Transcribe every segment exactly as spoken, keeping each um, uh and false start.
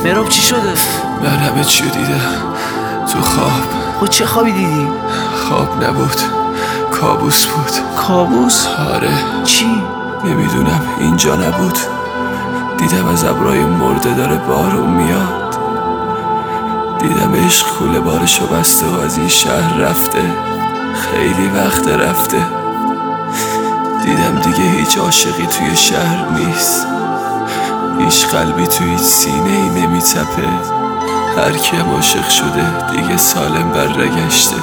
مهراب چی شده؟ من همه چیو دیدم تو خواب. خود چه خوابی دیدی؟ خواب نبود، کابوس بود. کابوس؟ آره. چی؟ نمیدونم، اینجا نبود. دیدم از ابرای مرده داره بارون میاد. دیدم عشق کوله بارشو بسته و از این شهر رفته، خیلی وقت رفته. دیدم دیگه هیچ عاشقی توی شهر نیست، هیچ قلبی توی هیچ سینه ای نمیتپه. هر کیم عاشق شده دیگه سالم برنگشته.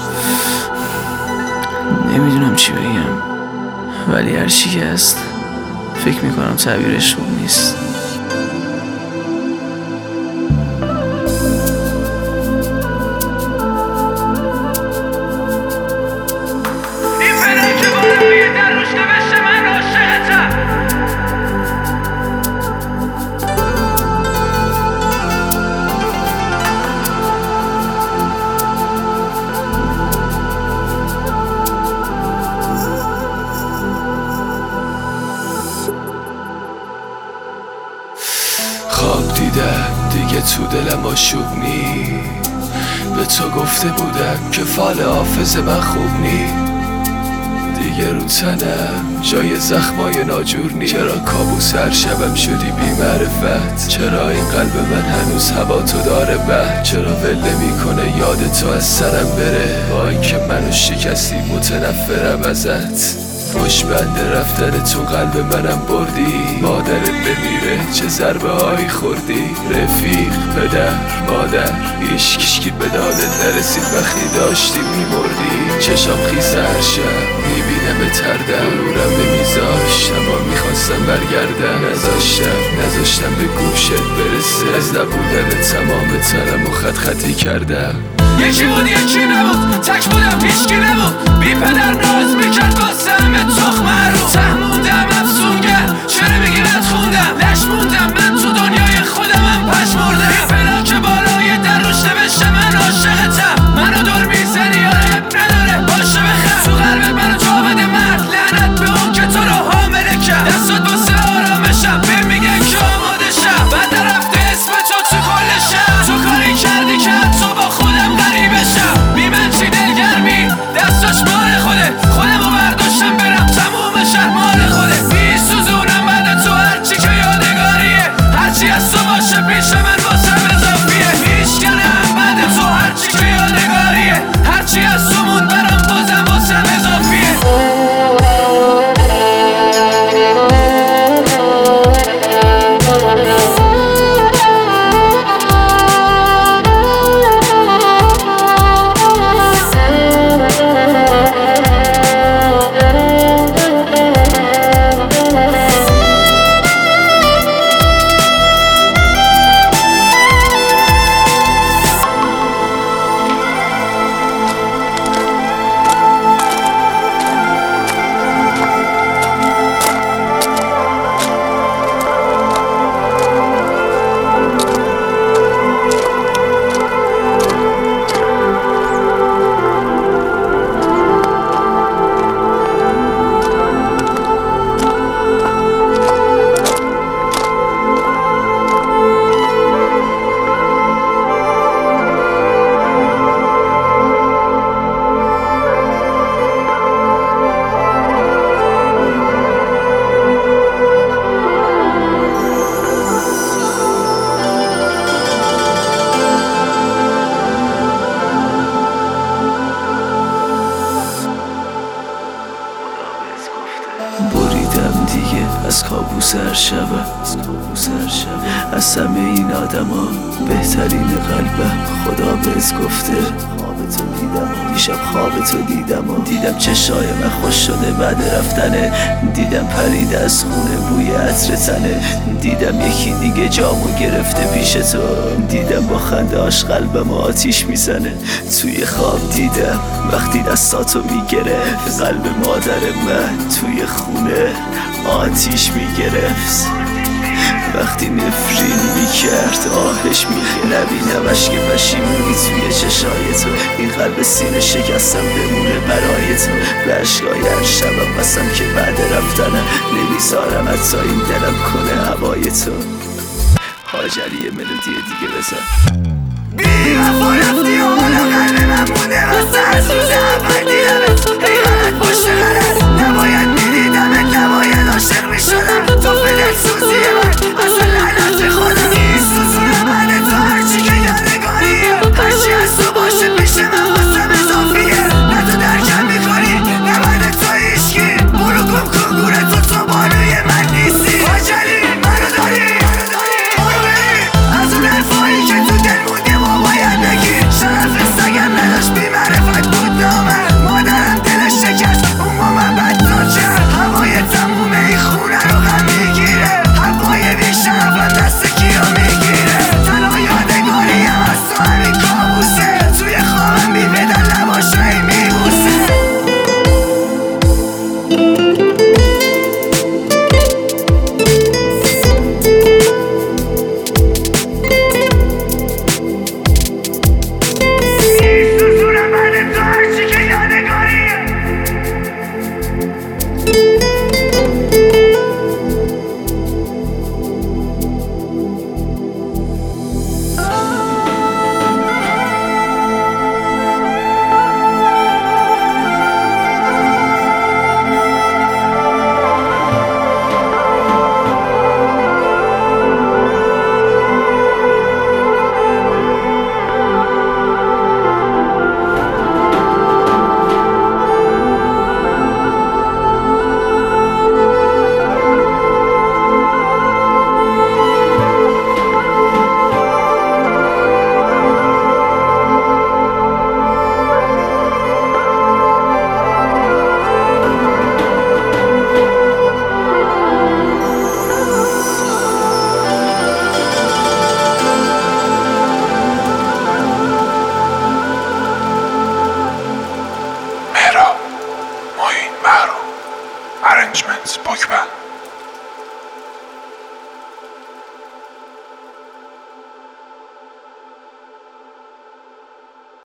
نمیدونم چی بگم، ولی هر چی که هست فکر میکنم تعبیرش خوب نیست. خواب دیدم دیگه تو دلم آشوب نی. به تو گفته بودم که فال حافظ من خوب نی. دیگه رو تنم جای زخمای ناجور نی. چرا کابوس هر شبم شدی بی معرفت؟ چرا این قلب من هنوز هوا تو داره بد؟ چرا ول نمیکنه یاد تو از سرم بره؟ با اینکه منو شکستی متنفرم ازت. پشبند رفتن تو قلب منم بردی. مادرت بمیره چه ضربه هایی خوردی. رفیق، پدر، مادر، هیچ کشکی به دادت نرسید وقتی داشتی میمردی. چشام خیس هر شب میبینم تردم، غرورم نمیذاشت اما میخواستم برگردم. نذاشتم نذاشتم به گوشت برسه، از نبودن تمام تنم و خط خطی کردم. یکی بود یکی نبود، تک بودم هیچکی نبود. بی پدر ناز میکرد واسه همه تخمه رو. ته موندم افسونگر، چرا میگی بد خوندم؟ لش موندم من تو دنیای خودمم پشمردم. بی فلاک بالای در روش نوشته من عاشقتم. منو دور میزنی یاره نداره باشه بخم. تو قلبت منو جا بده مرد، لعنت به اون که تو رو حامله کرد. دستات واسه آرامشم بهم میگن که آماده شم. بعد رفته اسم تو تو کل شب. تو کاری کردی که تو با خودم غریبه شم. بی من چی دلگرمی دستاش مال خوده. خودمو برداشتم برم تموم شهر مال خوده. بی سوزونم بعد تو هرچی که یادگاریه. هرچی از تو باشه پیش من واسم اضافیه. میشکنم بعد تو هرچی که یادگاریه. هرچی از تو موند برام بازم واسم اضافیه. بریدم دیگه از کابوس هر شبم، از همه این آدم ها بهترین قلبم. خدا بهت گفته خوابتو دیدم، دیشب خوابتو دیدم و دیدم چشای من خوش شده بعد رفتنه. دیدم پرید از خونه بوی عطر تنه. دیدم یکی دیگه جامو گرفته پیش تو. دیدم با خندهاش قلبم آتیش میزنه. توی خواب دیدم وقتی دستاتو میگرفت، قلب مادر من توی خونه آتیش میگرفت. وقتی نفرین میکرد آهش میگه نبینمش که پشیمونی توی چشای تو. این قلب سینه شکستم بمونه برای تو. به عشقای هر شبم بسم که بعد رفتنم نمیذارم حتی این دلم کنه هوای تو. هاجری یه ملودی دیگه بزن. بی وفا رفتی و حالا قلب من مونده واسه از روز اول دیدمت ای غلط پشت غلط نباید میدیدمت نباید عاشق میشدم تو فدت سوزی من اصلا لعنت خودم میسوزونه من تو هرچی که یادگاریه هرچی از تو باشه پیش من واسم اضافیه نه تو درکم میکنی نه من تو هیچکی برو گم کن گوره تو تو بانوی من نیستی هاجری منو داری منو داری برو بری از اون حرفایی که تو دل مونده ما باید بگی شرف سگم نداشت بی معرفت بود نامد مادرم دلش شکست اون با من بدنام کرد هوای تموم این خونه رو غم میگیره هوای بی شرفم دست کیو میگیره تنها یادگاریم از تو همین کابوسه توی خوابم بی بدن لباشایی میبوسه Arrangements, Pogba.